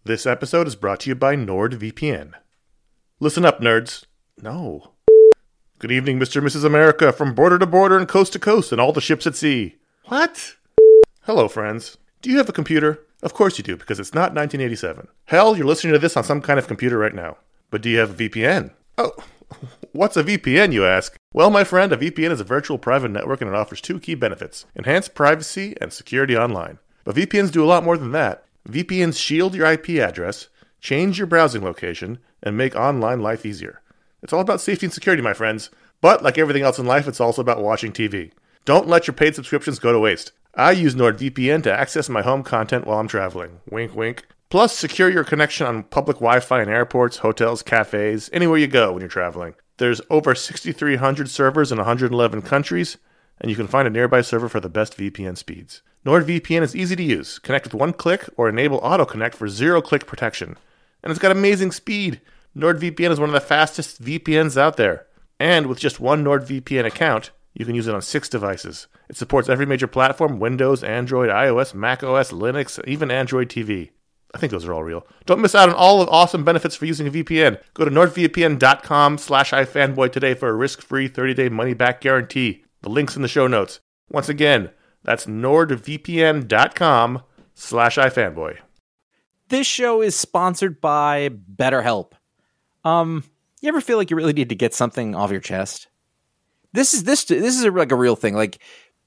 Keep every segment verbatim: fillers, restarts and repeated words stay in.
This episode is brought to you by NordVPN. Listen up, nerds. No. Good evening, Mister and Missus America, from border to border and coast to coast and all the ships at sea. What? Hello, friends. Do you have a computer? Of course you do, because it's not nineteen eighty-seven. Hell, you're listening to this on some kind of computer right now. But do you have a V P N? Oh, what's a V P N, you ask? Well, my friend, a V P N is a virtual private network and it offers two key benefits: enhanced privacy and security online. But V P Ns do a lot more than that. V P Ns shield your I P address, change your browsing location, and make online life easier. It's all about safety and security, my friends. But like everything else in life, it's also about watching T V. Don't let your paid subscriptions go to waste. I use NordVPN to access my home content while I'm traveling. Wink, wink. Plus, secure your connection on public Wi-Fi in airports, hotels, cafes, anywhere you go when you're traveling. There's over six thousand three hundred servers in one hundred eleven countries, and you can find a nearby server for the best V P N speeds. NordVPN is easy to use. Connect with one click or enable auto-connect for zero-click protection. And it's got amazing speed. NordVPN is one of the fastest V P Ns out there. And with just one NordVPN account, you can use it on six devices. It supports every major platform: Windows, Android, iOS, macOS, Linux, even Android T V. I think those are all real. Don't miss out on all the awesome benefits for using a V P N. Go to nordvpn.com slash ifanboy today for a risk-free thirty-day money-back guarantee. The link's in the show notes. Once again, that's nordvpn.com slash ifanboy. This show is sponsored by BetterHelp. Um, you ever feel like you really need to get something off your chest? This is this this is a, like a real thing. Like,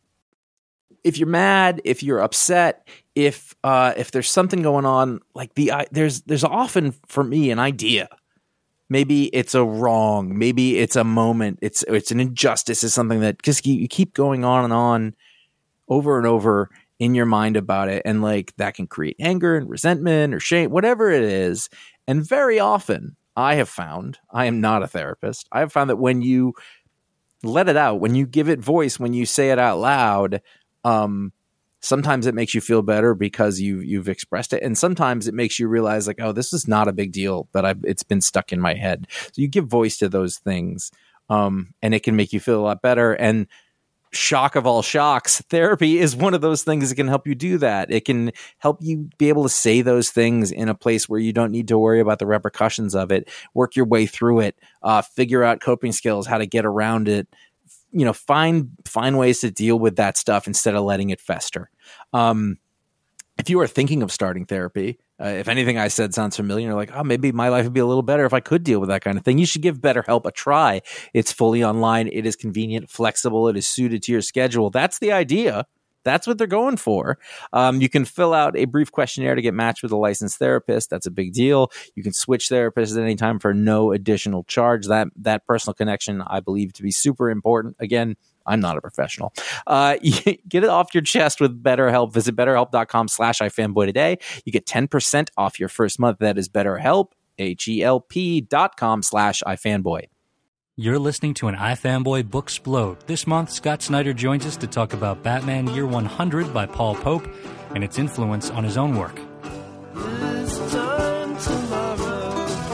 if you're mad, if you're upset, if uh, if there's something going on, like the uh, there's there's often for me an idea. Maybe it's a wrong. Maybe it's a moment. It's it's an injustice. It's something that just you, you keep going on and on, over and over in your mind about it, and like that can create anger and resentment or shame, whatever it is. And very often, I have found, I am not a therapist, I have found that when you let it out, when you give it voice, when you say it out loud, um, sometimes it makes you feel better because you you've expressed it, and sometimes it makes you realize like, oh, this is not a big deal, but I've it's been stuck in my head. So you give voice to those things, um, and it can make you feel a lot better. And shock of all shocks, therapy is one of those things that can help you do that. It can help you be able to say those things in a place where you don't need to worry about the repercussions of it, work your way through it, uh, figure out coping skills, how to get around it, you know, find, find ways to deal with that stuff instead of letting it fester. Um, if you are thinking of starting therapy, uh, if anything I said sounds familiar, you're like, oh, maybe my life would be a little better if I could deal with that kind of thing. You should give BetterHelp a try. It's fully online. It is convenient, flexible. It is suited to your schedule. That's the idea. That's what they're going for. Um, you can fill out a brief questionnaire to get matched with a licensed therapist. That's a big deal. You can switch therapists at any time for no additional charge. That that personal connection, I believe, to be super important. Again, I'm not a professional. Uh, get it off your chest with BetterHelp. Visit betterhelp.com slash ifanboy today. You get ten percent off your first month. That is BetterHelp, H-E-L-P dot com slash ifanboy. You're listening to an iFanboy Booksplode. This month, Scott Snyder joins us to talk about Batman Year one hundred by Paul Pope and its influence on his own work. This time tomorrow,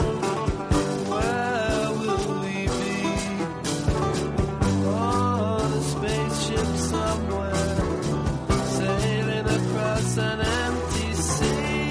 where will we be? On a spaceship somewhere, sailing across an empty sea.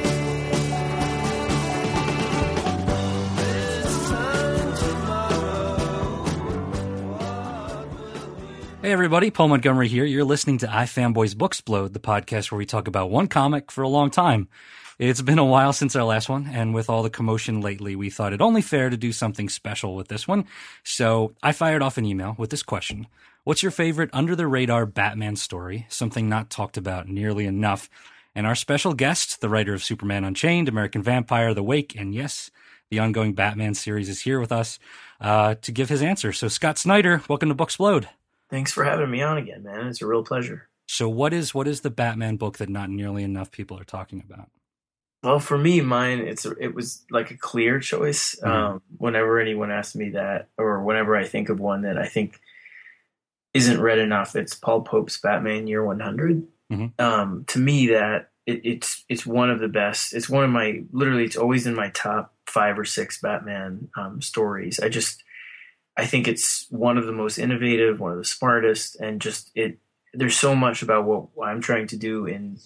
This time tomorrow, what will we be? Hey everybody, Paul Montgomery here. You're listening to iFanboy's Booksplode, the podcast where we talk about one comic for a long time. It's been a while since our last one, and with all the commotion lately, we thought it only fair to do something special with this one. So I fired off an email with this question. What's your favorite under-the-radar Batman story? Something not talked about nearly enough. And our special guest, the writer of Superman Unchained, American Vampire, The Wake, and yes, the ongoing Batman series is here with us uh, to give his answer. So Scott Snyder, welcome to Booksplode. Thanks for having me on again, man. It's a real pleasure. So what is what is the Batman book that not nearly enough people are talking about? Well, for me, mine it's it was like a clear choice. Mm-hmm. Um, whenever anyone asks me that, or whenever I think of one that I think isn't read enough, it's Paul Pope's Batman Year one hundred. Mm-hmm. Um, to me, that it, it's it's one of the best. It's one of my literally. It's always in my top five or six Batman um, stories. I just I think it's one of the most innovative, one of the smartest, and just it. There's so much about what I'm trying to do in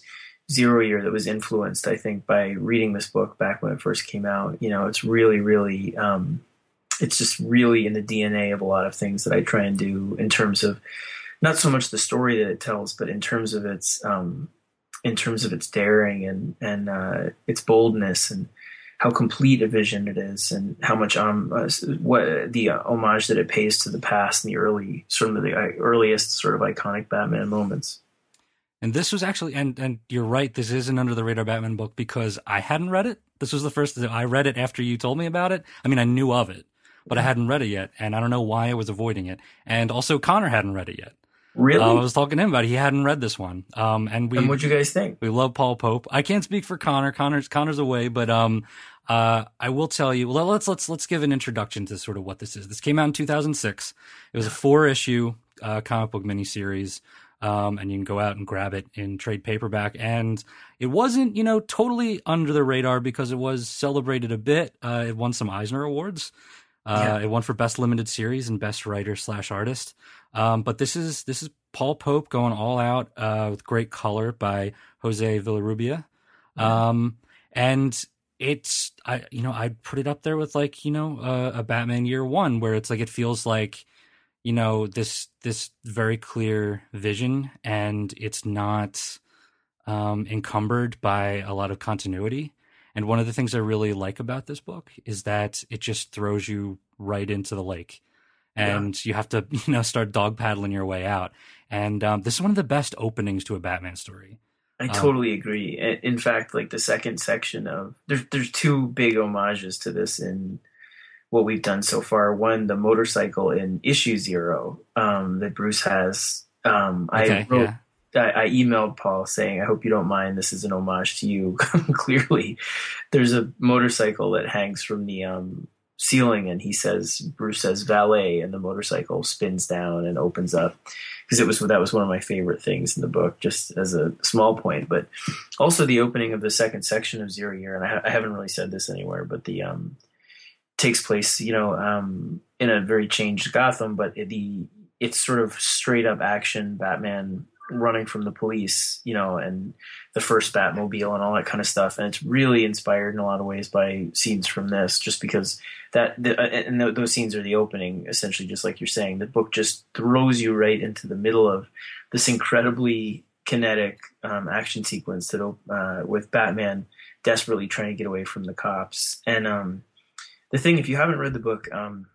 Zero Year that was influenced, I think, by reading this book back when it first came out. You know, it's really, really, um, it's just really in the D N A of a lot of things that I try and do in terms of not so much the story that it tells, but in terms of its, um, in terms of its daring and and uh, its boldness and how complete a vision it is, and how much um uh, what the uh, homage that it pays to the past and the early sort of the uh, earliest sort of iconic Batman moments. And this was actually, and and you're right, this is an under the radar Batman book because I hadn't read it. This was the first I read it after you told me about it. I mean, I knew of it, but I hadn't read it yet, and I don't know why I was avoiding it. And also, Connor hadn't read it yet. Really? Uh, I was talking to him about it. He hadn't read this one. Um, and we. And what'd you guys think? We love Paul Pope. I can't speak for Connor. Connor's Connor's away, but um, uh, I will tell you. Well, let's let's let's give an introduction to sort of what this is. This came out in two thousand six. It was a four issue uh, comic book miniseries. Um, and you can go out and grab it in trade paperback. And it wasn't, you know, totally under the radar because it was celebrated a bit. Uh, it won some Eisner Awards. Uh, yeah. It won for Best Limited Series and Best Writer slash Artist. Um, but this is this is Paul Pope going all out uh, with great color by Jose Villarrubia. Yeah. Um, and it's, I you know, I'd put it up there with like, you know, uh, a Batman Year One, where it's like it feels like, you know, this this very clear vision, and it's not um, encumbered by a lot of continuity. And one of the things I really like about this book is that it just throws you right into the lake, and yeah. you have to, you know, start dog paddling your way out. And um, this is one of the best openings to a Batman story. I totally um, agree. In fact, like the second section of there's there's two big homages to this in what we've done so far. One, the motorcycle in issue zero um, that Bruce has. Um, okay, I wrote, yeah. I, I emailed Paul saying, "I hope you don't mind. This is an homage to you." Clearly, there's a motorcycle that hangs from the um, ceiling, and he says, Bruce says "valet," and the motorcycle spins down and opens up. Because it was that was one of my favorite things in the book, just as a small point. But also the opening of the second section of Zero Year, and I, ha- I haven't really said this anywhere, but the um, takes place, you know, um, in a very changed Gotham, but it, the it's sort of straight up action Batman running from the police, you know, and the first Batmobile and all that kind of stuff. And it's really inspired in a lot of ways by scenes from this, just because that, the, and those scenes are the opening, essentially, just like you're saying. The book just throws you right into the middle of this incredibly kinetic um, action sequence that uh, with Batman desperately trying to get away from the cops. And, um, the thing, if you haven't read the book, um,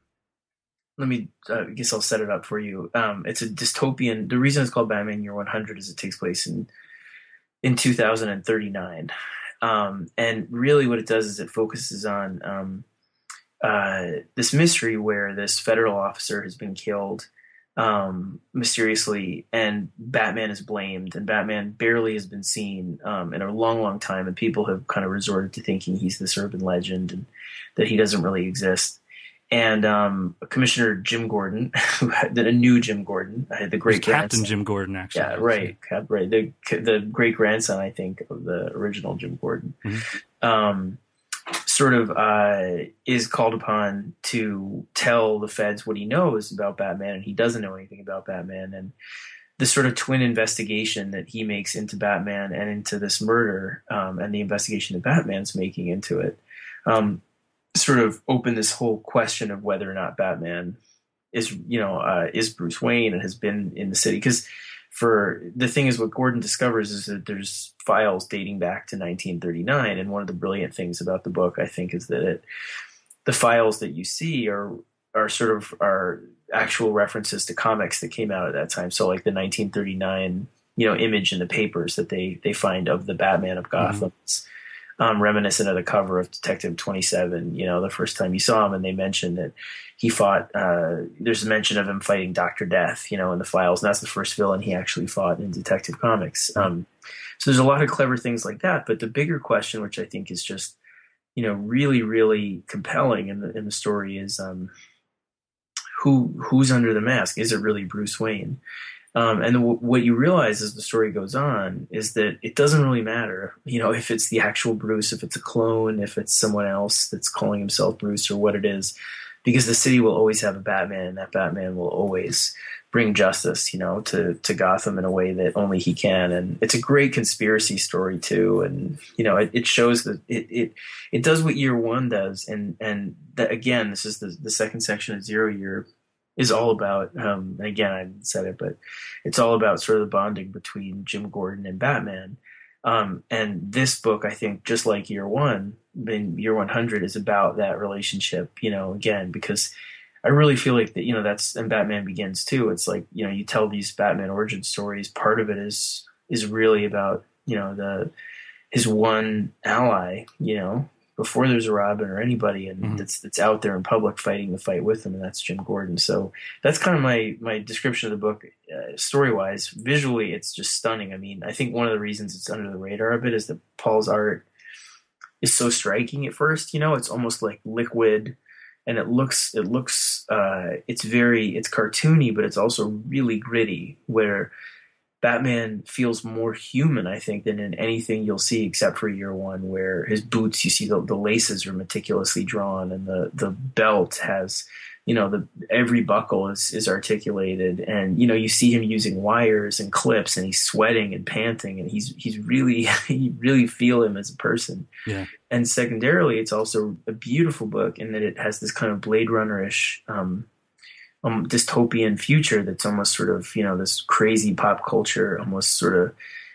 let me, uh, I guess I'll set it up for you. Um, it's a dystopian. The reason it's called Batman Year one hundred is it takes place in in two thousand thirty-nine. Um, and really what it does is it focuses on um, uh, this mystery where this federal officer has been killed um, mysteriously, and Batman is blamed, and Batman barely has been seen um, in a long, long time, and people have kind of resorted to thinking he's this urban legend and that he doesn't really exist. And um, Commissioner Jim Gordon, who had a new Jim Gordon, I had the great Captain Jim Gordon, actually. Yeah, right, Cap, right. The the great grandson, I think, of the original Jim Gordon, mm-hmm. um, sort of uh, is called upon to tell the feds what he knows about Batman, and he doesn't know anything about Batman. And the sort of twin investigation that he makes into Batman and into this murder, um, and the investigation that Batman's making into it. Um, sort of open this whole question of whether or not Batman is, you know, uh, is Bruce Wayne and has been in the city. Because for the thing is, what Gordon discovers is that there's files dating back to nineteen thirty-nine. And one of the brilliant things about the book, I think, is that it, the files that you see are, are sort of are actual references to comics that came out at that time. So like the nineteen thirty-nine, you know, image in the papers that they, they find of the Batman of Gotham. Mm-hmm. Um, reminiscent of the cover of Detective twenty-seven, you know, the first time you saw him, and they mentioned that he fought, uh, there's a mention of him fighting Doctor Death, you know, in the files, and that's the first villain he actually fought in Detective Comics. Um, so there's a lot of clever things like that, but the bigger question, which I think is just, you know, really, really compelling in the in the story is um, who who's under the mask? Is it really Bruce Wayne? Um, and w- what you realize as the story goes on is that it doesn't really matter, you know, if it's the actual Bruce, if it's a clone, if it's someone else that's calling himself Bruce or what it is. because the city will always have a Batman, and that Batman will always bring justice, you know, to, to Gotham in a way that only he can. And it's a great conspiracy story too. And, you know, it, it shows that it, it, it does what Year One does. And, and that, again, this is the, the second section of Zero Year is all about, um, and again, I said it, but it's all about sort of the bonding between Jim Gordon and Batman. Um, and this book, I think, just like Year One, in Year one hundred, is about that relationship, you know, again, because I really feel like that, you know, that's, and Batman Begins too. It's like, you know, you tell these Batman origin stories. Part of it is, is really about, you know, the, his one ally, you know, before there's a Robin or anybody, and mm-hmm. that's, that's out there in public fighting the fight with him. And that's Jim Gordon. So that's kind of my, my description of the book, uh, story wise. Visually, it's just stunning. I mean, I think one of the reasons it's under the radar a bit is that Paul's art is so striking at first, you know, it's almost like liquid. And it looks, it looks, uh, it's very, it's cartoony, but it's also really gritty, where Batman feels more human, I think, than in anything you'll see except for Year One, where his boots, you see the, the laces are meticulously drawn, and the, the belt has, you know, the every buckle is, is articulated, and, you know, you see him using wires and clips, and he's sweating and panting, and he's, he's really, you really feel him as a person. Yeah. And secondarily, it's also a beautiful book in that it has this kind of Blade Runner-ish, um, um, dystopian future that's almost sort of, you know, this crazy pop culture, almost sort of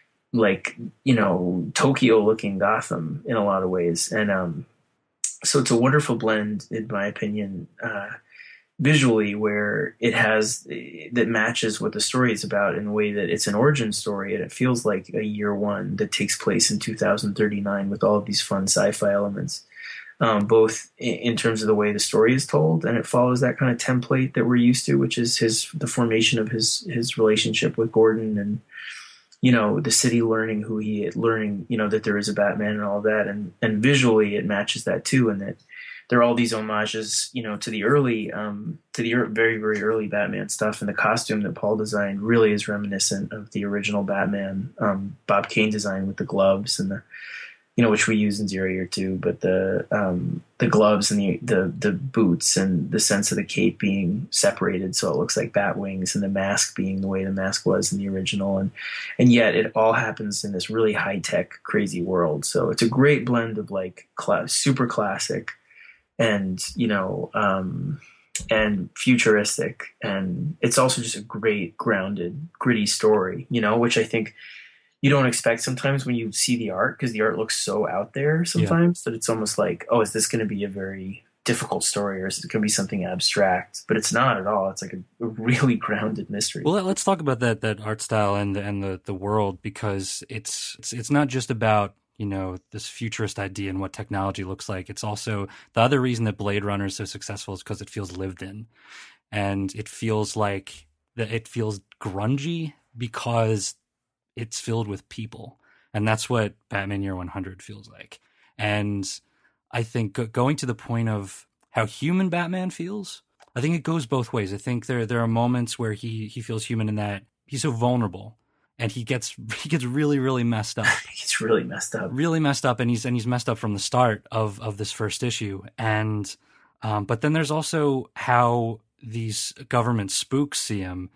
like, you know, Tokyo-looking Gotham in a lot of ways. And um, so it's a wonderful blend, in my opinion, uh, visually, where it has, that matches what the story is about in a way that it's an origin story, and it feels like a Year One that takes place in two thousand thirty-nine with all of these fun sci-fi elements, um, both in terms of the way the story is told, and it follows that kind of template that we're used to, which is his the formation of his his relationship with Gordon, and, you know, the city learning who he learning, you know, that there is a Batman and all that, and and visually it matches that too, and that there are all these homages, you know, to the early, um, to the very, very early Batman stuff. And the costume that Paul designed really is reminiscent of the original Batman, um, Bob Kane design, with the gloves and the, you know, which we use in Zero Year Two, but the, um, the gloves and the, the, the boots and the sense of the cape being separated. So it looks like bat wings, and the mask being the way the mask was in the original. And, and yet it all happens in this really high tech, crazy world. So it's a great blend of like cl- super classic, and, you know, um, and futuristic. And it's also just a great, grounded, gritty story, you know, which I think you don't expect sometimes when you see the art, because the art looks so out there sometimes yeah. that it's almost like, oh, is this going to be a very difficult story, or is it going to be something abstract? But it's not at all. It's like a, a really grounded mystery. Well, let's talk about that, that art style and, and the, the world, because it's, it's, it's not just about, you know, this futurist idea and what technology looks like. It's also the other reason that Blade Runner is so successful is because it feels lived in, and it feels like that it feels grungy because it's filled with people. And that's what Batman Year one hundred feels like. And I think go- going to the point of how human Batman feels, I think it goes both ways. I think there, there are moments where he, he feels human in that he's so vulnerable. And he gets he gets really, really messed up. He gets really messed up. Really messed up, and he's and he's messed up from the start of, of this first issue. And um, but then there's also how these government spooks see him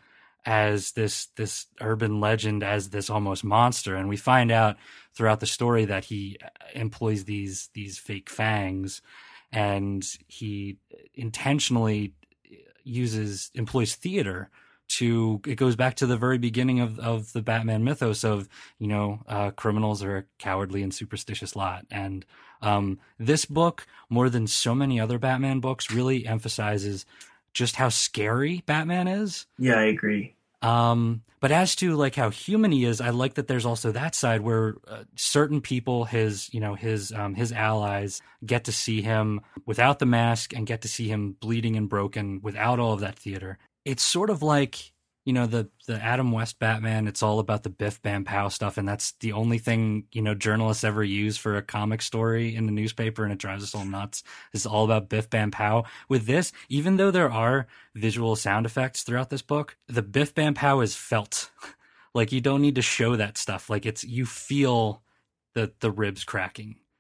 as this this urban legend, as this almost monster. And we find out throughout the story that he employs these these fake fangs, and he intentionally uses employs theater. To it goes back to the very beginning of, of the Batman mythos of, you know, uh, criminals are a cowardly and superstitious lot. And um, this book, more than so many other Batman books, really emphasizes just how scary Batman is. Yeah, I agree. Um, but as to like how human he is, I like that there's also that side where uh, certain people, his, you know, his um, his allies, get to see him without the mask and get to see him bleeding and broken without all of that theater. It's sort of like, you know, the, the Adam West Batman, it's all about the Biff Bam Pow stuff. And that's the only thing, you know, journalists ever use for a comic story in the newspaper. And it drives us all nuts. It's all about Biff Bam Pow. With this, even though there are visual sound effects throughout this book, the Biff Bam Pow is felt. Like, you don't need to show that stuff. Like, it's, you feel the, the ribs cracking.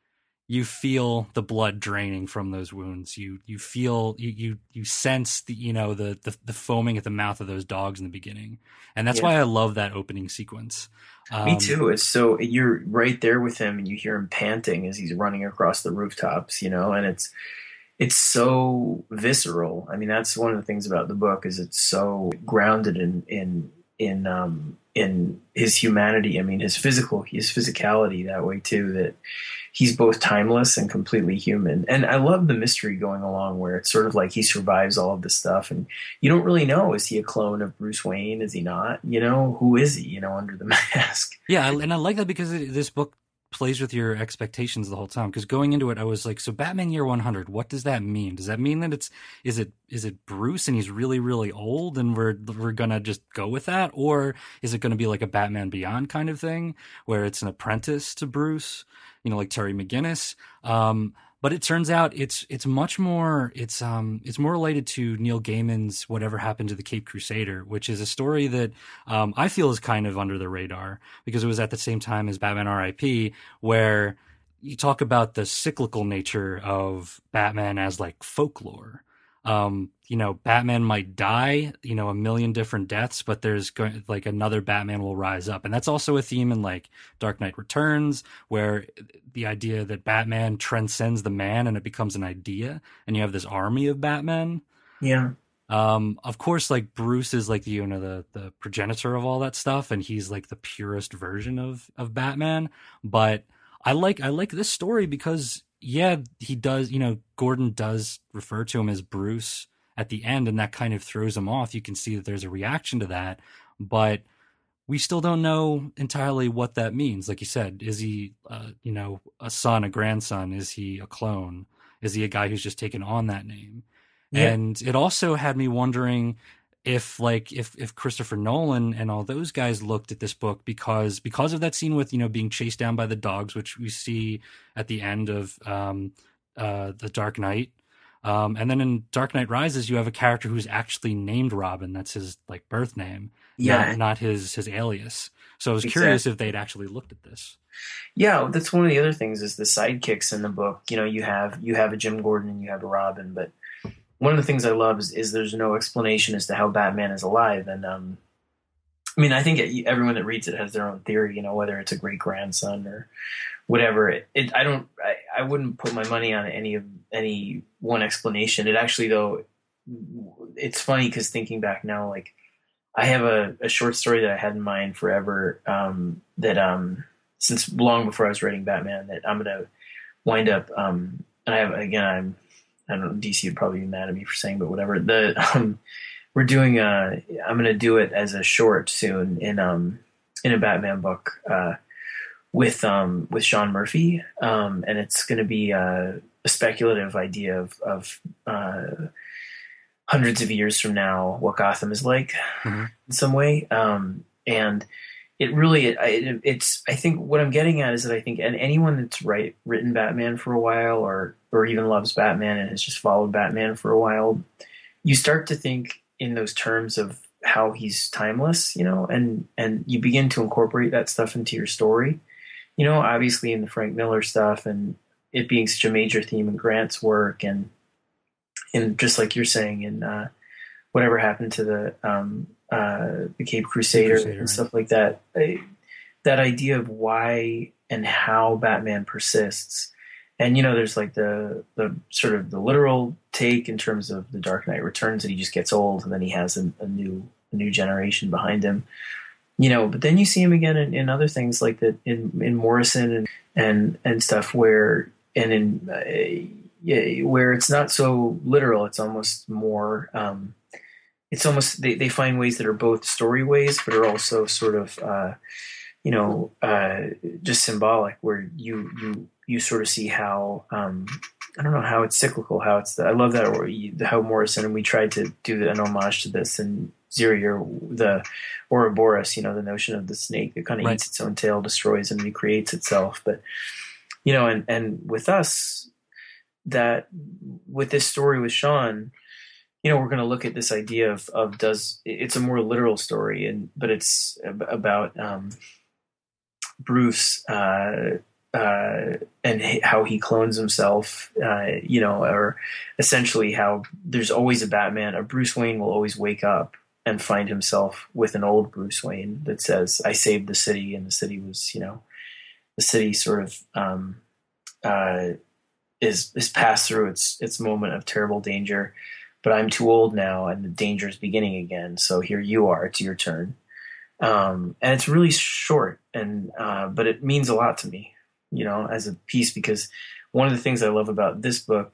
you feel the blood draining from those wounds. You you feel you you you sense the you know the the, the foaming at the mouth of those dogs in the beginning, and that's Yeah. why I love that opening sequence. Um, Me too. It's so you're right there with him, and you hear him panting as he's running across the rooftops. You know, and it's it's so visceral. I mean, that's one of the things about the book is it's so grounded in in in um, in his humanity. I mean, his physical, his physicality that way too. That he's both timeless and completely human. And I love the mystery going along where it's sort of like he survives all of this stuff, and you don't really know, is he a clone of Bruce Wayne? Is he not? You know, who is he? You know, under the mask. Yeah, and I like that because it, this book plays with your expectations the whole time. Because going into it, I was like, so Batman Year one hundred, what does that mean? Does that mean that it's is it is it Bruce and he's really really old and we're we're gonna just go with that, or is it going to be like a Batman Beyond kind of thing where it's an apprentice to Bruce, you know, like Terry McGinnis? Um, But it turns out it's it's much more it's um it's more related to Neil Gaiman's Whatever Happened to the Caped Crusader, which is a story that um, I feel is kind of under the radar because it was at the same time as Batman R I P, where you talk about the cyclical nature of Batman as like folklore. Um, you know, Batman might die, you know, a million different deaths, but there's going like another Batman will rise up. And that's also a theme in like Dark Knight Returns, where the idea that Batman transcends the man and it becomes an idea, and you have this army of Batman. Yeah. Um, of course, like Bruce is like the, you know, the, the progenitor of all that stuff. And he's like the purest version of, of Batman. But I like, I like this story because yeah, he does, you know, Gordon does refer to him as Bruce at the end, and that kind of throws him off. You can see that there's a reaction to that, but we still don't know entirely what that means. Like you said, is he, uh, you know, a son, a grandson? Is he a clone? Is he a guy who's just taken on that name? Yeah. And it also had me wondering if like if if Christopher Nolan and all those guys looked at this book because because of that scene with, you know, being chased down by the dogs, which we see at the end of um uh the Dark Knight, um and then in Dark Knight Rises you have a character who's actually named Robin. That's his like birth name, Yeah. not, not his his alias. So I was Exactly. curious if they'd actually looked at this. Yeah, that's one of the other things is the sidekicks in the book. You know, you have you have a Jim Gordon and you have a Robin, but one of the things I love is, is there's no explanation as to how Batman is alive. And, um, I mean, I think everyone that reads it has their own theory, you know, whether it's a great grandson or whatever. It, it I don't, I, I wouldn't put my money on any of any one explanation. It actually, though, it's funny because thinking back now, like I have a, a short story that I had in mind forever, um, that, um, since long before I was writing Batman, that I'm going to wind up, um, and I have, again, I'm, I don't know, D C would probably be mad at me for saying, but whatever. The um, we're doing a, I'm going to do it as a short soon in um in a Batman book uh, with um with Sean Murphy, um, and it's going to be a, a speculative idea of of uh, hundreds of years from now what Gotham is like mm-hmm. in some way, um, and. It really, it, it, it's. I think what I'm getting at is that I think, and anyone that's write written Batman for a while, or or even loves Batman and has just followed Batman for a while, you start to think in those terms of how he's timeless, you know, and and you begin to incorporate that stuff into your story, you know. Obviously, in the Frank Miller stuff, and it being such a major theme in Grant's work, and and just like you're saying, in uh, Whatever Happened to the. Um, Uh, the Caped Crusader, Crusader and right. stuff like that. I, that idea of why and how Batman persists, and you know, there's like the the sort of the literal take in terms of the Dark Knight Returns that he just gets old and then he has a, a new a new generation behind him, you know. But then you see him again in, in other things like that in in Morrison and and and stuff where and in uh, yeah, where it's not so literal. It's almost more. Um, It's almost they, they find ways that are both story ways, but are also sort of, uh, you know, uh, just symbolic. Where you you you sort of see how um, I don't know how it's cyclical. How it's the, I love that or how Morrison and we tried to do an homage to this in Zero, the Ouroboros. You know, the notion of the snake that kind of right. eats its own tail, destroys and recreates itself. But you know, and and with us, that with this story with Sean. You know, we're going to look at this idea of, of does it's a more literal story, and but it's about um, Bruce uh, uh, and h- how he clones himself, uh, you know, or essentially how there's always a Batman. A Bruce Wayne will always wake up and find himself with an old Bruce Wayne that says, "I saved the city," and the city was, you know, the city sort of um, uh, is is passed through its its moment of terrible danger. But I'm too old now, and the danger is beginning again. So here you are; it's your turn. Um, and it's really short, and uh, but it means a lot to me, you know, as a piece, because one of the things I love about this book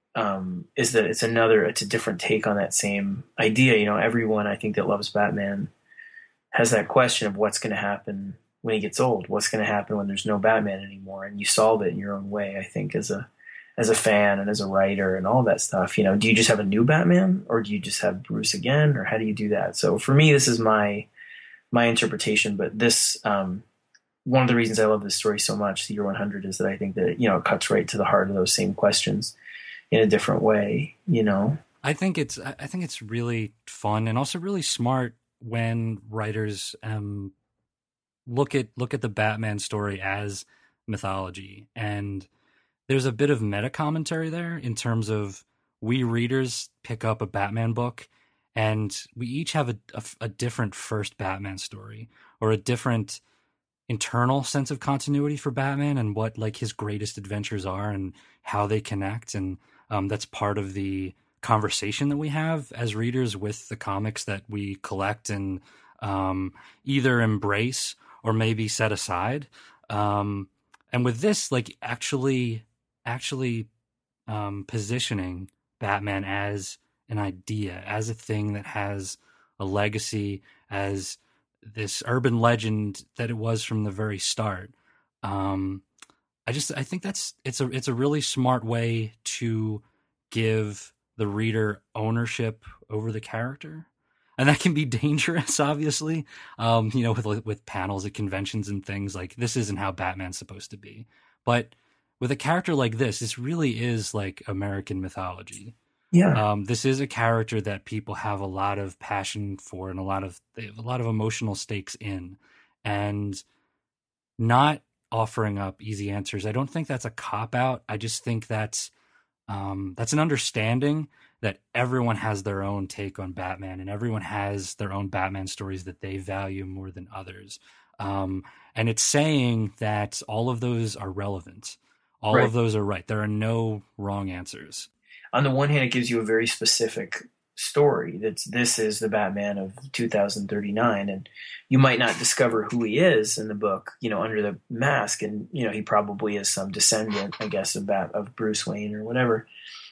um, is that it's another, it's a different take on that same idea. You know, everyone I think that loves Batman has that question of what's going to happen when he gets old, what's going to happen when there's no Batman anymore, and you solve it in your own way. I think as a as a fan and as a writer and all that stuff, you know, do you just have a new Batman, or do you just have Bruce again, or how do you do that? So for me, this is my my interpretation, but this, um, one of the reasons I love this story so much, the Year one hundred, is that I think that, you know, it cuts right to the heart of those same questions in a different way, you know? I think it's, I think it's really fun and also really smart when writers, um, look at, look at the Batman story as mythology. And there's a bit of meta commentary there in terms of we readers pick up a Batman book and we each have a, a, a different first Batman story, or a different internal sense of continuity for Batman and what like his greatest adventures are and how they connect. And um, that's part of the conversation that we have as readers with the comics that we collect and um, either embrace or maybe set aside. Um, and with this, like actually, actually um, positioning Batman as an idea, as a thing that has a legacy, as this urban legend that it was from the very start. Um, I just, I think that's, it's a, it's a really smart way to give the reader ownership over the character. And that can be dangerous, obviously, um, you know, with, with panels at conventions and things like this isn't how Batman's supposed to be. But with a character like this, this really is like American mythology. Yeah. Um, this is a character that people have a lot of passion for and a lot of they have a lot of emotional stakes in, and not offering up easy answers. I don't think that's a cop out. I just think that's um, that's an understanding that everyone has their own take on Batman, and everyone has their own Batman stories that they value more than others. Um, and it's saying that all of those are relevant. All Right. of those are right. There are no wrong answers. On the one hand, it gives you a very specific story. That's this is the Batman of two thousand thirty-nine, and you might not discover who he is in the book, you know, under the mask, and you know he probably is some descendant, I guess, of Bat of Bruce Wayne or whatever.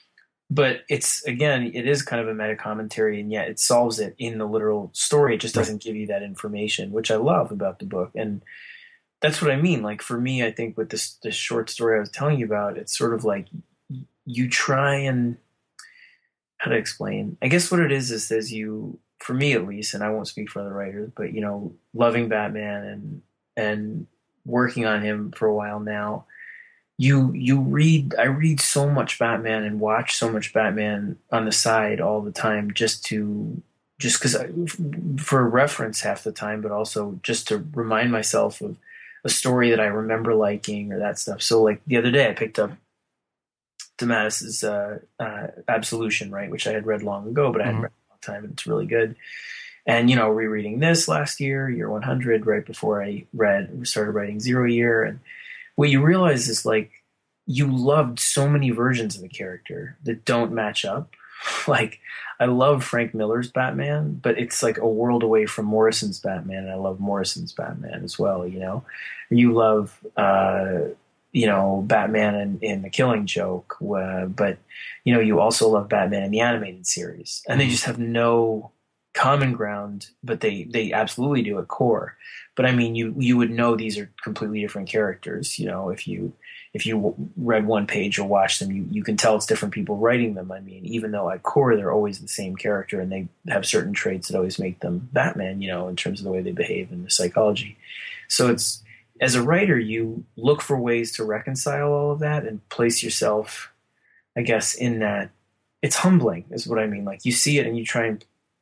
But it's again, it is kind of a meta commentary, and yet it solves it in the literal story. It just doesn't give you that information, which I love about the book, and that's what I mean. Like for me, I think with this this short story I was telling you about, it's sort of like you try and how to explain. I guess what it is is as you, for me at least, and I won't speak for other writers, but you know, loving Batman and and working on him for a while now, you you read I read so much Batman and watch so much Batman on the side all the time, just to just because for reference half the time, but also just to remind myself of a story that I remember liking or that stuff. So like the other day, I picked up DeMatteis's uh, uh, Absolution, right, which I had read long ago, but I hadn't Mhm. read in a long time, and it's really good. And you know, rereading this last year, Year one hundred, right before I read started writing Zero Year, and what you realize is like you loved so many versions of the character that don't match up. Like I love Frank Miller's Batman, but it's like a world away from Morrison's Batman, and I love Morrison's Batman as well. You know, you love. Uh, you know, Batman in, in The Killing Joke, uh, but, you know, you also love Batman in the animated series. And they just have no common ground, but they, they absolutely do at core. But I mean, you, you would know these are completely different characters. You know, if you, if you read one page or watched them, you, you can tell it's different people writing them. I mean, even though at core, they're always the same character and they have certain traits that always make them Batman, you know, in terms of the way they behave and the psychology. So it's, as a writer, you look for ways to reconcile all of that and place yourself, I guess, in that. It's humbling, is what I mean. Like you see it and you try and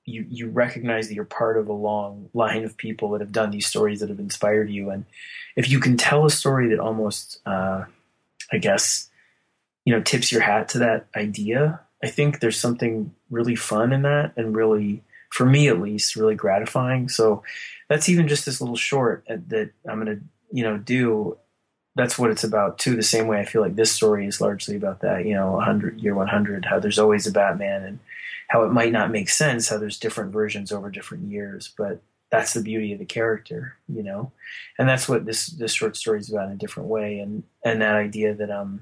you you recognize that you're part of a long line of people that have done these stories that have inspired you. And if you can tell a story that almost, uh, I guess, you know, tips your hat to that idea, I think there's something really fun in that, and really, for me at least, really gratifying. So that's even just this little short that I'm going to, you know, do. That's what it's about too. The same way I feel like this story is largely about that, you know, one hundred, year one hundred, how there's always a Batman, and how it might not make sense, how there's different versions over different years, but that's the beauty of the character, you know? And that's what this, this short story is about in a different way. And, and that idea that, um,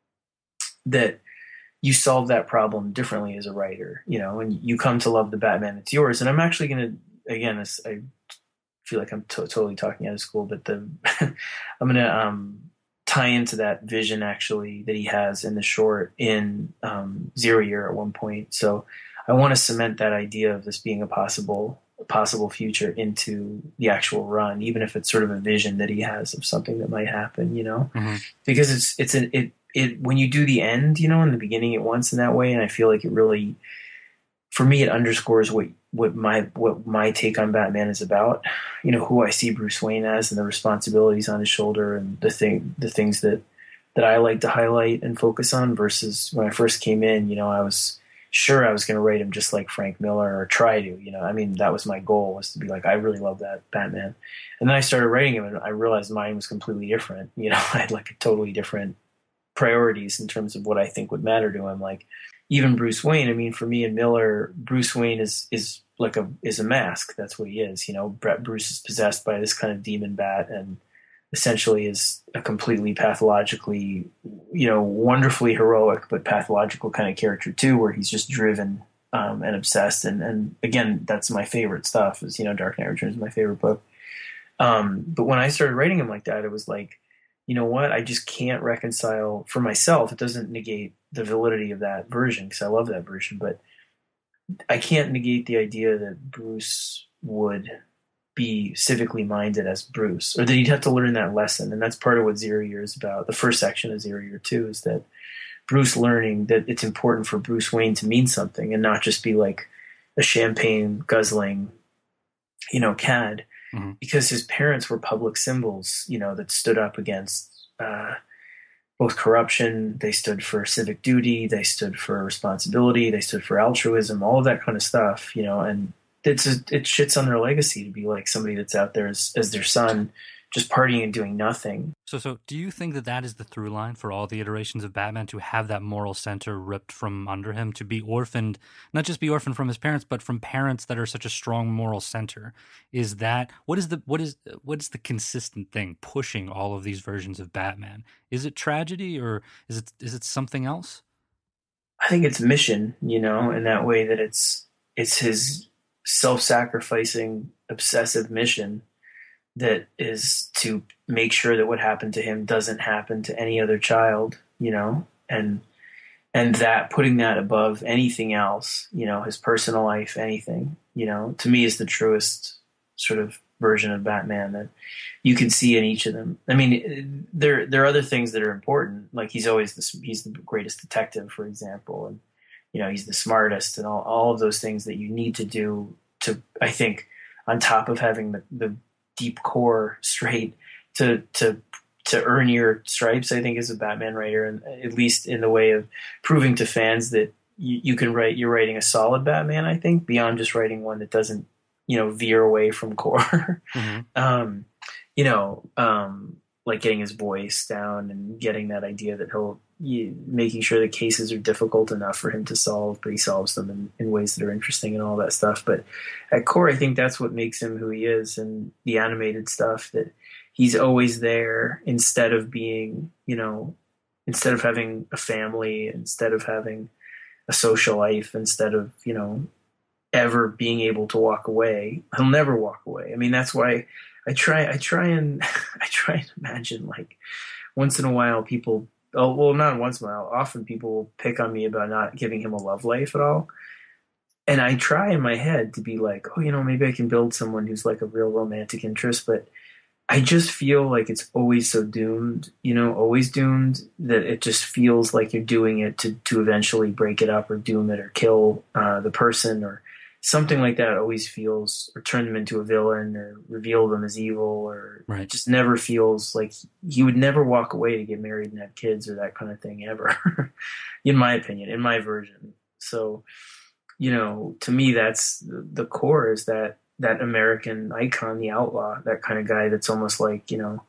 that you solve that problem differently as a writer, you know, and you come to love the Batman that's yours. And I'm actually going to, again, this, I feel like I'm to- totally talking out of school, but the, I'm going to, um, tie into that vision actually that he has in the short in, um, Zero Year at one point. So I want to cement that idea of this being a possible, a possible future into the actual run, even if it's sort of a vision that he has of something that might happen, you know, Mm-hmm. because it's, it's an, it, it, when you do the end, you know, in the beginning at once in that way. And I feel like it really, for me, it underscores what, what my, what my take on Batman is about, you know, who I see Bruce Wayne as, and the responsibilities on his shoulder, and the thing, the things that, that I like to highlight and focus on, versus when I first came in, you know, I was sure I was going to write him just like Frank Miller, or try to, you know, I mean, that was my goal, was to be like, I really love that Batman. And then I started writing him, and I realized mine was completely different. You know, I had like a totally different priorities in terms of what I think would matter to him. Like even Bruce Wayne, I mean, for me and Miller, Bruce Wayne is, is like a, is a mask. That's what he is. You know, Brett Bruce is possessed by this kind of demon bat, and essentially is a completely pathologically, you know, wonderfully heroic, but pathological kind of character too, where he's just driven, um, and obsessed. And, and again, that's my favorite stuff, is, you know, Dark Knight Returns is my favorite book. Um, but when I started writing him like that, it was like, you know what, I just can't reconcile for myself. It doesn't negate the validity of that version, because I love that version, but I can't negate the idea that Bruce would be civically minded as Bruce, or that he'd have to learn that lesson. And that's part of what Zero Year is about. The first section of Zero Year two is that Bruce learning that it's important for Bruce Wayne to mean something, and not just be like a champagne guzzling, you know, cad. Mm-hmm. Because his parents were public symbols, you know, that stood up against uh, both corruption. They stood for civic duty. They stood for responsibility. They stood for altruism, all of that kind of stuff, you know, and it's a, it shits on their legacy to be like somebody that's out there as, as their son, just partying and doing nothing. So, so do you think that that is the through line for all the iterations of Batman, to have that moral center ripped from under him, to be orphaned, not just be orphaned from his parents, but from parents that are such a strong moral center? Is that, what is the, what is, what is the consistent thing pushing all of these versions of Batman? Is it tragedy, or is it, is it something else? I think it's mission, you know, in that way that it's, it's his self-sacrificing, obsessive mission that is to make sure that what happened to him doesn't happen to any other child, you know, and, and that putting that above anything else, you know, his personal life, anything, you know, to me is the truest sort of version of Batman that you can see in each of them. I mean, there, there are other things that are important. Like he's always the, he's the greatest detective, for example. And, you know, he's the smartest, and all, all of those things that you need to do to, I think, on top of having the, the deep core straight to, to, to earn your stripes, I think, as a Batman writer, and at least in the way of proving to fans that you, you can write, you're writing a solid Batman, I think, beyond just writing one that doesn't, you know, veer away from core. Mm-hmm. um, you know, um, like getting his voice down and getting that idea that he'll, you, making sure the cases are difficult enough for him to solve, but he solves them in, in ways that are interesting and all that stuff. But at core, I think that's what makes him who he is, and the animated stuff, that he's always there instead of being, you know, instead of having a family, instead of having a social life, instead of, you know, ever being able to walk away. He'll never walk away. I mean, that's why I try, I try and, I try and imagine, like, once in a while people, oh, well, not once in a while, often people will pick on me about not giving him a love life at all. And I try in my head to be like, oh, you know, maybe I can build someone who's like a real romantic interest, but I just feel like it's always so doomed, you know, always doomed, that it just feels like you're doing it to, to eventually break it up or doom it or kill uh, the person, or something like that always feels, or turn them into a villain or reveal them as evil, or Right. just never feels like he would never walk away to get married and have kids or that kind of thing ever, in my opinion, in my version. So, you know, to me, that's the, the core is that, that American icon, the outlaw, that kind of guy that's almost like, you know,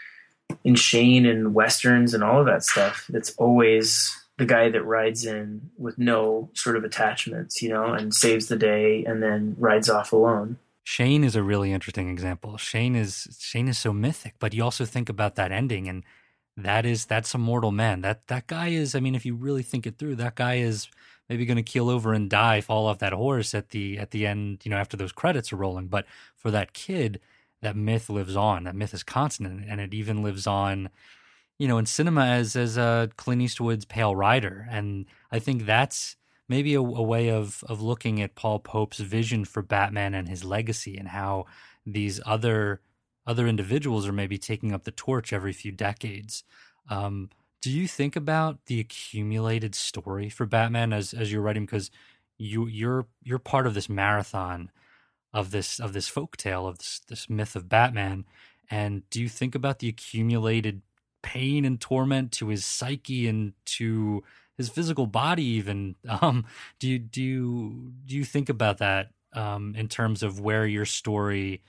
in Shane and Westerns and all of that stuff, that's always the guy that rides in with no sort of attachments, you know, and saves the day and then rides off alone. Shane is a really interesting example. Shane is Shane is so mythic, but you also think about that ending, and that is that's a mortal man. That that guy is, I mean, if you really think it through, that guy is maybe going to keel over and die, fall off that horse at the at the end, you know, after those credits are rolling. But for that kid, that myth lives on. That myth is constant, and it even lives on, you know, in cinema as as uh, Clint Eastwood's Pale Rider. And I think that's maybe a, a way of of looking at Paul Pope's vision for Batman and his legacy, and how these other other individuals are maybe taking up the torch every few decades. Um, do you think about the accumulated story for Batman as as you're writing? Because you you're you're part of this marathon of this of this folktale of this this myth of Batman. And do you think about the accumulated pain and torment to his psyche and to his physical body even? Um, do you do you do you think about that um, in terms of where your story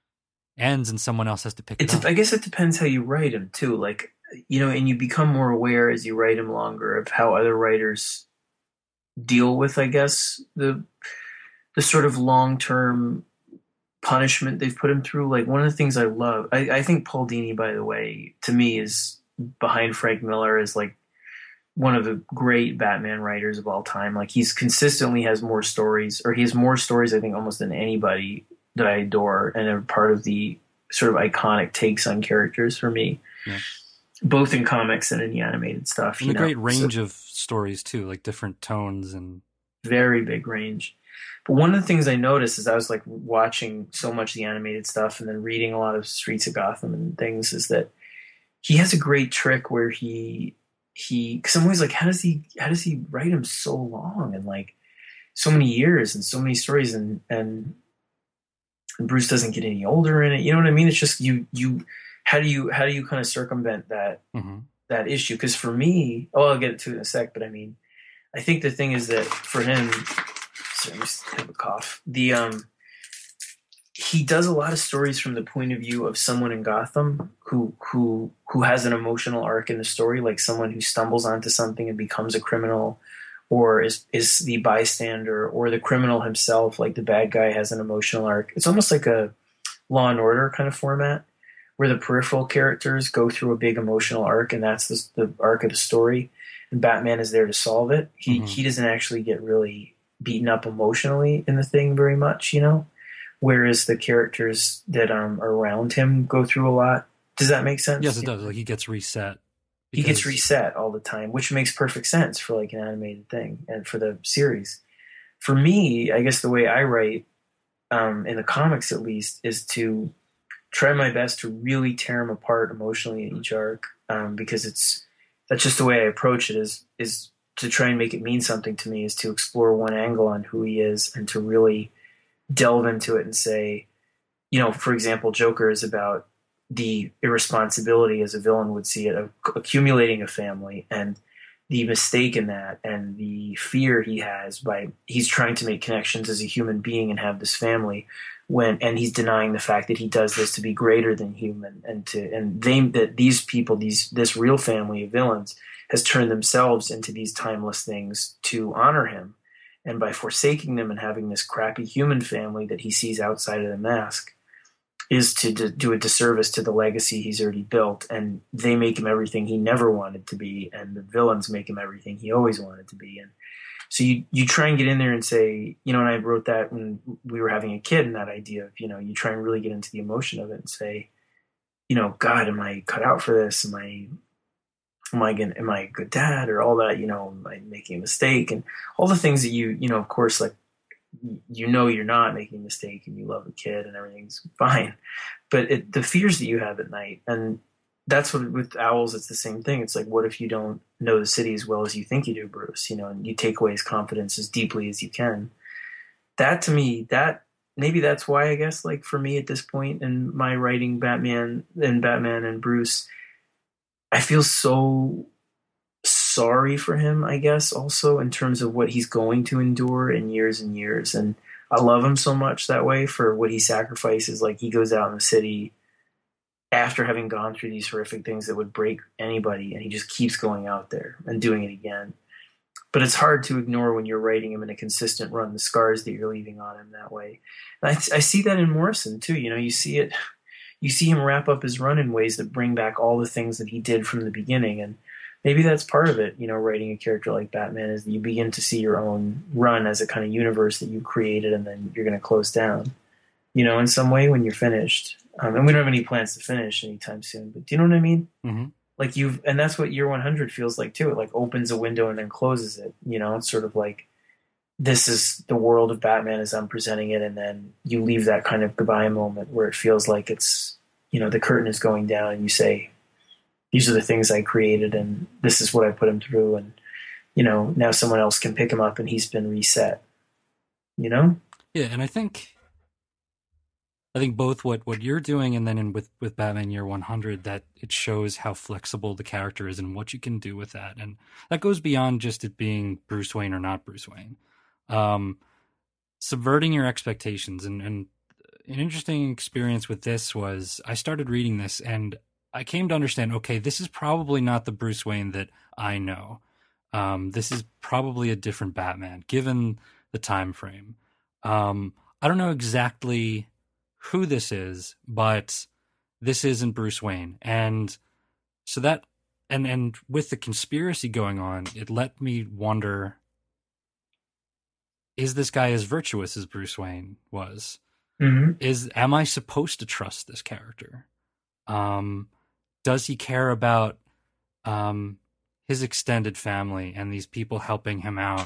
ends and someone else has to pick It's, it up? I guess it depends how you write him too. Like, you know, and you become more aware as you write him longer of how other writers deal with, I guess, the the sort of long-term punishment they've put him through. Like, one of the things I love, I, I think Paul Dini, by the way, to me is behind Frank Miller, is like one of the great Batman writers of all time. Like, he's consistently has more stories, or he has more stories, I think, almost than anybody that I adore, and are part of the sort of iconic takes on characters for me, Yeah. both in comics and in the animated stuff. And you a know? great range So, of stories too, like different tones and very big range. But one of the things I noticed as I was like watching so much of the animated stuff and then reading a lot of Streets of Gotham and things is that he has a great trick where he he because I'm always like, how does he how does he write him so long and like so many years and so many stories, and and, and Bruce doesn't get any older in it. You know what I mean? It's just you you how do you how do you kind of circumvent that Mhm. that issue? Because for me, oh, I'll get to it in a sec, but I mean, I think the thing is that for him, sorry, I just have a cough. The um, he does a lot of stories from the point of view of someone in Gotham who who who has an emotional arc in the story, like someone who stumbles onto something and becomes a criminal, or is is the bystander, or the criminal himself, like the bad guy has an emotional arc. It's almost like a Law and Order kind of format, where the peripheral characters go through a big emotional arc, and that's the, the arc of the story, and Batman is there to solve it. He Mhm. he doesn't actually get really beaten up emotionally in the thing very much, you know, whereas the characters that um are around him go through a lot. Does that make sense? yes, it does. Like he gets reset. He gets because- reset all the time, which makes perfect sense for like an animated thing and for the series. For me, I guess the way I write, um, in the comics at least, is to try my best to really tear him apart emotionally in each arc, um, because it's that's just the way I approach it. Is is to try and make it mean something to me. Is to explore one angle on who he is and to really delve into it and say, you know, for example, Joker is about the irresponsibility, as a villain would see it, of accumulating a family and the mistake in that, and the fear he has by he's trying to make connections as a human being and have this family, when and he's denying the fact that he does this to be greater than human, and to and they that these people these this real family of villains has turned themselves into these timeless things to honor him, and by forsaking them and having this crappy human family that he sees outside of the mask is to d- do a disservice to the legacy he's already built, and they make him everything he never wanted to be, and the villains make him everything he always wanted to be. And so you you try and get in there and say, you know, and I wrote that when we were having a kid, and that idea of, you know, you try and really get into the emotion of it and say, you know, God, am I cut out for this? Am I am I gonna, am I a good dad, or all that, you know, am I making a mistake, and all the things that you, you know, of course, like, you know, you're not making a mistake and you love the kid and everything's fine, but it, the fears that you have at night, and that's what with Owls, it's the same thing. It's like, what if you don't know the city as well as you think you do, Bruce, you know, and you take away his confidence as deeply as you can. that to me, that maybe that's why I guess like for me at this point in my writing Batman and Batman and Bruce, I feel so sorry for him, I guess, also in terms of what he's going to endure in years and years. And I love him so much that way for what he sacrifices. Like he goes out in the city after having gone through these horrific things that would break anybody, and he just keeps going out there and doing it again. But it's hard to ignore when you're writing him in a consistent run, the scars that you're leaving on him that way. And I, I see that in Morrison too. You know, you see it, you see him wrap up his run in ways that bring back all the things that he did from the beginning. And maybe that's part of it, you know, writing a character like Batman is that you begin to see your own run as a kind of universe that you created and then you're going to close down, you know, in some way when you're finished. Um, and we don't have any plans to finish anytime soon, but do you know what I mean? Mm-hmm. Like you've, and that's what Year one hundred feels like too. It like opens a window and then closes it. You know, it's sort of like, this is the world of Batman as I'm presenting it. And then you leave that kind of goodbye moment where it feels like it's, you know, the curtain is going down and you say, these are the things I created and this is what I put him through. And, you know, now someone else can pick him up and he's been reset, you know? Yeah. And I think, I think both what, what you're doing and then in with, with Batman Year one hundred, that it shows how flexible the character is and what you can do with that. And that goes beyond just it being Bruce Wayne or not Bruce Wayne. Um, subverting your expectations. And, and an interesting experience with this was I started reading this and I came to understand, okay, this is probably not the Bruce Wayne that I know. Um, this is probably a different Batman, given the time frame. Um, I don't know exactly who this is, but this isn't Bruce Wayne. And so that, and, and with the conspiracy going on, it let me wonder, is this guy as virtuous as Bruce Wayne was? Mm-hmm. Is, am I supposed to trust this character? Um, does he care about, um, his extended family and these people helping him out?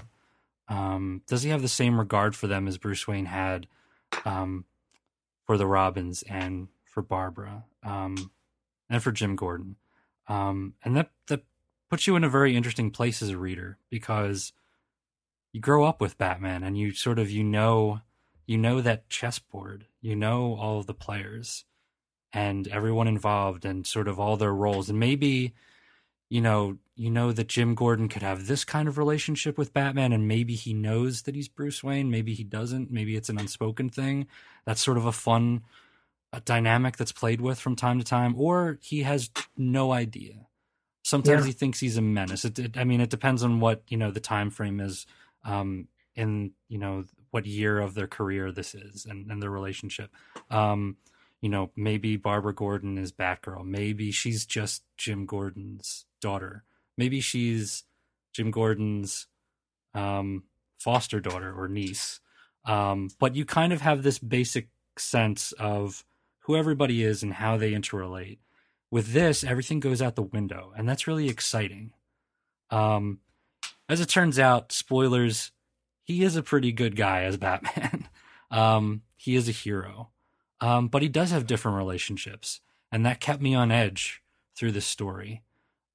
Um, does he have the same regard for them as Bruce Wayne had, um, for the Robins and for Barbara, um, and for Jim Gordon. Um, and that, that puts you in a very interesting place as a reader because you grow up with Batman and you sort of, you know, you know that chessboard, you know, all of the players and everyone involved and sort of all their roles. And maybe, you know, you know that Jim Gordon could have this kind of relationship with Batman and maybe he knows that he's Bruce Wayne. Maybe he doesn't. Maybe it's an unspoken thing. That's sort of a fun a dynamic that's played with from time to time, or he has no idea. Sometimes Yeah. he thinks he's a menace. It, it, I mean, it depends on what, you know, the time frame is, um, in, you know, what year of their career this is and, and their relationship. Um, you know, maybe Barbara Gordon is Batgirl. Maybe she's just Jim Gordon's daughter. Maybe she's Jim Gordon's um, foster daughter or niece. Um, but you kind of have this basic sense of who everybody is and how they interrelate. With this, everything goes out the window, and that's really exciting. Um, as it turns out, spoilers, he is a pretty good guy as Batman. um, he is a hero. Um, but he does have different relationships, and that kept me on edge through this story.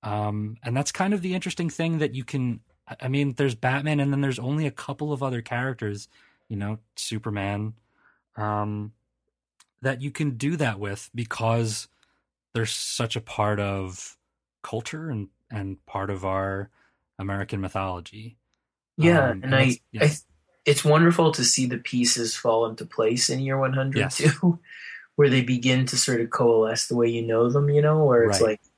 Um, and that's kind of the interesting thing that you can, I mean, there's Batman and then there's only a couple of other characters, you know, Superman, um, that you can do that with because they're such a part of culture and, and part of our American mythology. Yeah. Um, and and I, that's- yeah. I, it's wonderful to see the pieces fall into place in Year one hundred Yes. too, where they begin to sort of coalesce the way you know them, you know, where it's Right. like,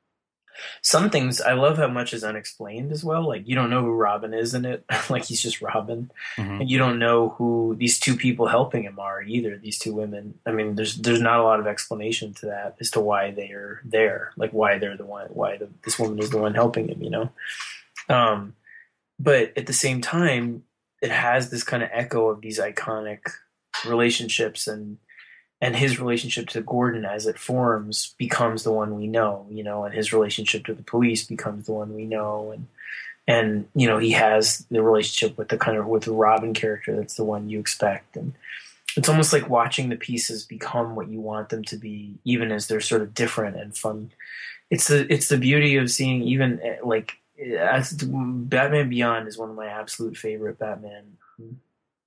some things I love how much is unexplained as well. Like you don't know who Robin is in it. Like he's just Robin. Mhm. And you don't know who these two people helping him are either. These two women. I mean, there's there's not a lot of explanation to that as to why they are there. Like why they're the one. Why the, this woman is the one helping him. You know. Um, but at the same time, it has this kind of echo of these iconic relationships and. And his relationship to Gordon as it forms becomes the one we know, you know, and his relationship to the police becomes the one we know. And, and, you know, he has the relationship with the kind of, with the Robin character. That's the one you expect. And it's almost like watching the pieces become what you want them to be, even as they're sort of different and fun. It's the, it's the beauty of seeing even like as Batman Beyond is one of my absolute favorite Batman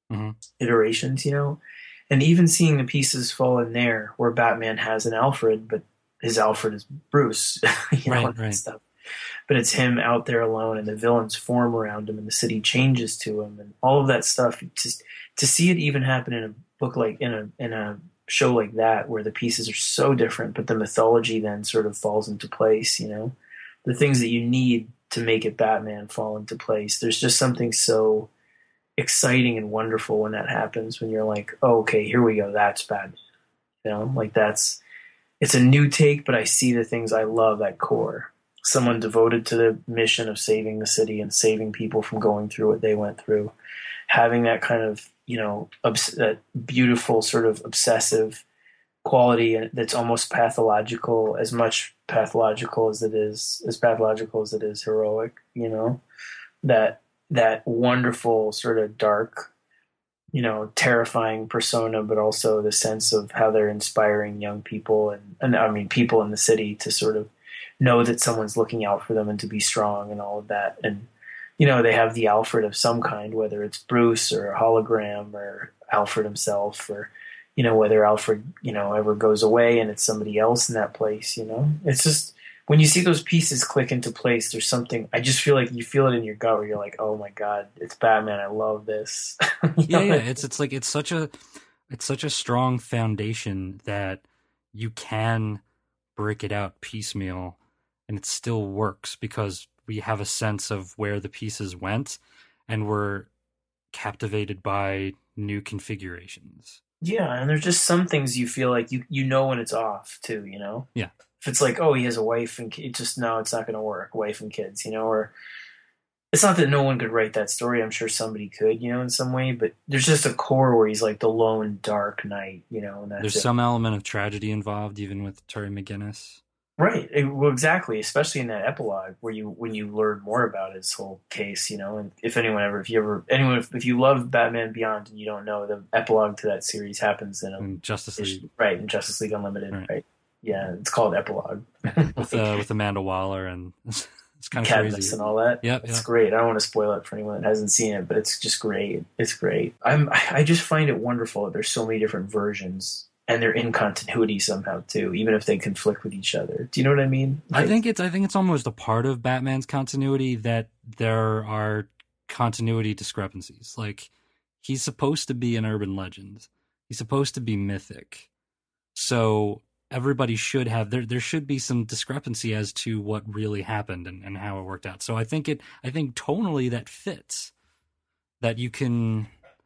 hmm iterations, you know, and even seeing the pieces fall in there where Batman has an Alfred, but his Alfred is Bruce, you know, Right, and that right. stuff. But it's him out there alone, and the villains form around him, and the city changes to him, and all of that stuff. Just to see it even happen in a book like in a in a show like that, where the pieces are so different, but the mythology then sort of falls into place. You know, the things that you need to make it Batman fall into place. There's just something so exciting and wonderful when that happens. When you're like, oh, okay, here we go. That's Batman. You know, like that's it's a new take, but I see the things I love at core. Someone devoted to the mission of saving the city and saving people from going through what they went through, having that kind of, you know, obs- that beautiful sort of obsessive quality that's almost pathological, as much pathological as it is, as pathological as it is heroic, you know, that, that wonderful sort of dark, you know, terrifying persona, but also the sense of how they're inspiring young people and, and I mean, people in the city to sort of know that someone's looking out for them and to be strong and all of that. And, you know, they have the Alfred of some kind, whether it's Bruce or a hologram or Alfred himself, or, you know, whether Alfred, you know, ever goes away and it's somebody else in that place, you know, it's just, when you see those pieces click into place, there's something, I just feel like you feel it in your gut where you're like, oh my God, it's Batman. I love this. You Yeah, know? yeah. It's it's like it's such a it's such a strong foundation that you can break it out piecemeal and it still works because we have a sense of where the pieces went and we're captivated by new configurations. Yeah, and there's just some things you feel like you you know when it's off too, you know? Yeah. If it's like, oh, he has a wife and kids, just no, it's not going to work, wife and kids, you know? Or it's not that no one could write that story. I'm sure somebody could, you know, in some way, but there's just a core where he's like the lone, dark knight, you know? And that's There's it. some element of tragedy involved, even with Terry McGinnis. Right. It- well, exactly. Especially in that epilogue where you, when you learn more about his whole case, you know, and if anyone ever, if you ever, anyone, if, if you love Batman Beyond and you don't know, the epilogue to that series happens in a, And Justice League right, in Justice League Unlimited, Right. right? Yeah, it's called Epilogue. with uh, with Amanda Waller, and it's kind of Cadmus crazy. and all that. Yep, It's yep. great. I don't want to spoil it for anyone that hasn't seen it, but it's just great. It's great. I'm I just find it wonderful that there's so many different versions and they're in continuity somehow too, even if they conflict with each other. Do you know what I mean? I think it's I think it's almost a part of Batman's continuity that there are continuity discrepancies. Like, he's supposed to be an urban legend. He's supposed to be mythic. So everybody should have there there should be some discrepancy as to what really happened and, and how it worked out. So I think it I think tonally that fits. That you can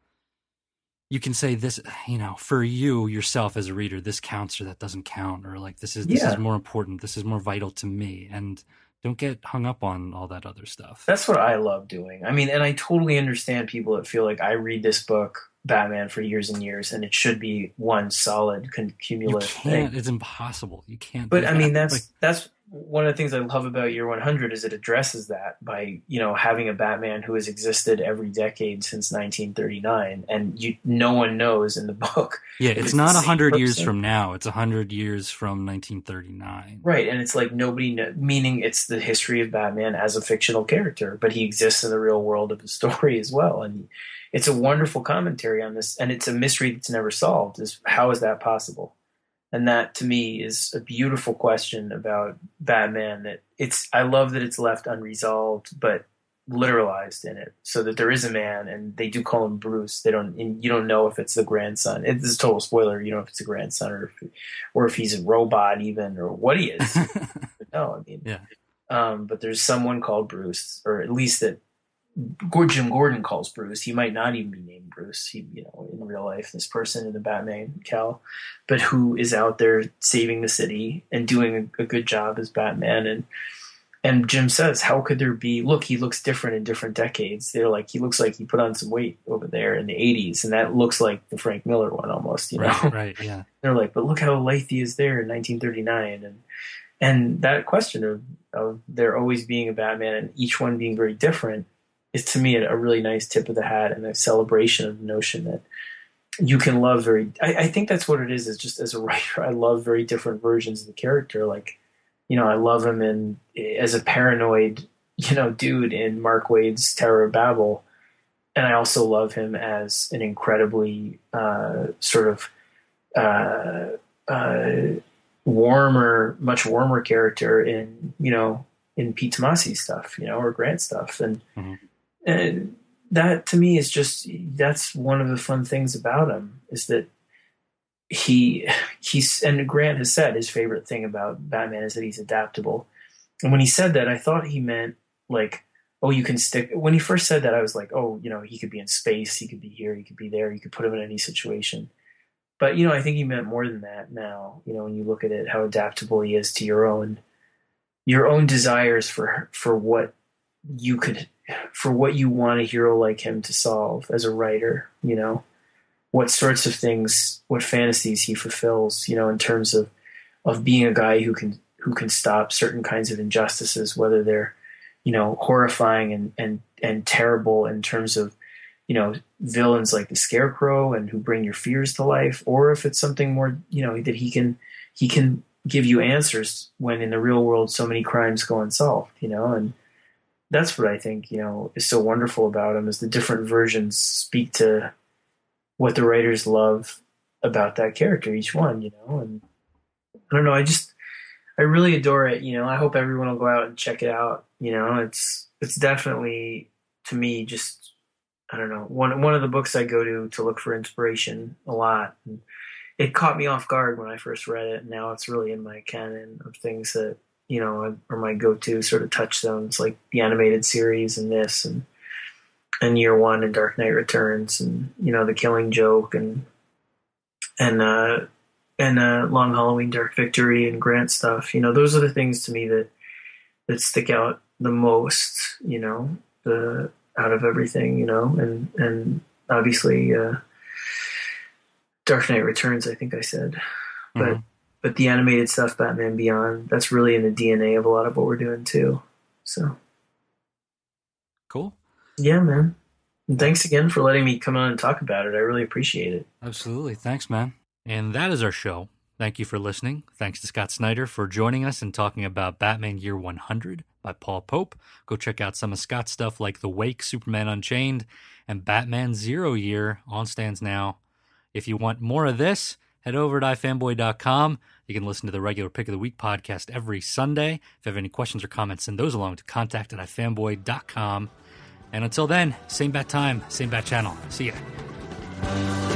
you can say this, you know, for you yourself as a reader, this counts or that doesn't count, or like this is this Yeah. is more important, this is more vital to me, and don't get hung up on all that other stuff. That's what I love doing. I mean, and I totally understand people that feel like I read this book, Batman, for years and years, and it should be one solid con- You cumulative can't. thing. It's impossible. You can't. But do I that. mean, that's Like, that's one of the things I love about Year one hundred is it addresses that by, you know, having a Batman who has existed every decade since nineteen thirty-nine, and you no one knows in the book. yeah, if it's it's not the a same hundred years person. from now. It's a hundred years from nineteen thirty-nine. Right, and it's like nobody kn- meaning it's the history of Batman as a fictional character, but he exists in the real world of the story as well, and it's a wonderful commentary on this, and it's a mystery that's never solved. Is how is that possible? And that to me is a beautiful question about Batman. That it's I love that it's left unresolved, but literalized in it, so that there is a man, and they do call him Bruce. They don't, and you don't know if it's the grandson. It's a total spoiler. You don't know if it's a grandson or if, or if he's a robot, even, or what he is. No, I mean, Yeah. Um, but there's someone called Bruce, or at least that Gord- Jim Gordon calls Bruce. He might not even be named Bruce. He, you know, in real life, this person in the Batman Cal, but who is out there saving the city and doing a, a good job as Batman. And and Jim says, how could there be? Look, he looks different in different decades. They're like, he looks like he put on some weight over there in the eighties, and that looks like the Frank Miller one almost. You know, Right. Right. Yeah. they're like, but look how lithe he is there in nineteen thirty-nine, and and that question of of there always being a Batman and each one being very different is to me a, a really nice tip of the hat and a celebration of the notion that you can love very. I, I think that's what it is. Is just as a writer, I love very different versions of the character. Like, you know, I love him in as a paranoid, you know, dude in Mark Waid's Terror of Babel. and I also love him as an incredibly uh, sort of uh, uh, warmer, much warmer character in, you know, in Pete Tomasi stuff, you know, or Grant stuff. And, mm-hmm. and that to me is just, that's one of the fun things about him, is that he, he's, and Grant has said his favorite thing about Batman is that he's adaptable. And when he said that, I thought he meant like, oh, you can stick, when he first said that, I was like, oh, you know, he could be in space, he could be here, he could be there, you could put him in any situation. But, you know, I think he meant more than that now, you know, when you look at it, how adaptable he is to your own, your own desires for, for what you could, for what you want a hero like him to solve as a writer, you know, what sorts of things, what fantasies he fulfills, you know, in terms of, of being a guy who can, who can stop certain kinds of injustices, whether they're, you know, horrifying and, and, and terrible in terms of, you know, villains like the Scarecrow and who bring your fears to life, or if it's something more, you know, that he can, he can give you answers when in the real world so many crimes go unsolved, you know, and that's what I think, you know, is so wonderful about him, is the different versions speak to what the writers love about that character, each one, you know, and I don't know, I just, I really adore it. You know, I hope everyone will go out and check it out. You know, it's, it's definitely, to me, just, I don't know, one, one of the books I go to to look for inspiration a lot. And it caught me off guard when I first read it. And now it's really in my canon of things that, you know, are my go-to sort of touchstones, like the animated series and this and, and Year One and Dark Knight Returns and, you know, The Killing Joke and, and, uh, and uh, Long Halloween, Dark Victory, and Grant stuff. You know, those are the things to me that that stick out the most. You know, the out of everything. You know, and and obviously uh, Dark Knight Returns. I think I said, but mm-hmm. but the animated stuff, Batman Beyond, that's really in the D N A of a lot of what we're doing too. So cool. Yeah, man. And thanks again for letting me come on and talk about it. I really appreciate it. Absolutely. Thanks, man. And that is our show. Thank you for listening. Thanks to Scott Snyder for joining us and talking about Batman Year one hundred by Paul Pope. Go check out some of Scott's stuff like The Wake, Superman Unchained, and Batman Zero Year on stands now. If you want more of this, head over to i fanboy dot com. You can listen to the regular Pick of the Week podcast every Sunday. If you have any questions or comments, send those along to contact at i fanboy dot com. And until then, same bat time, same bat channel. See ya.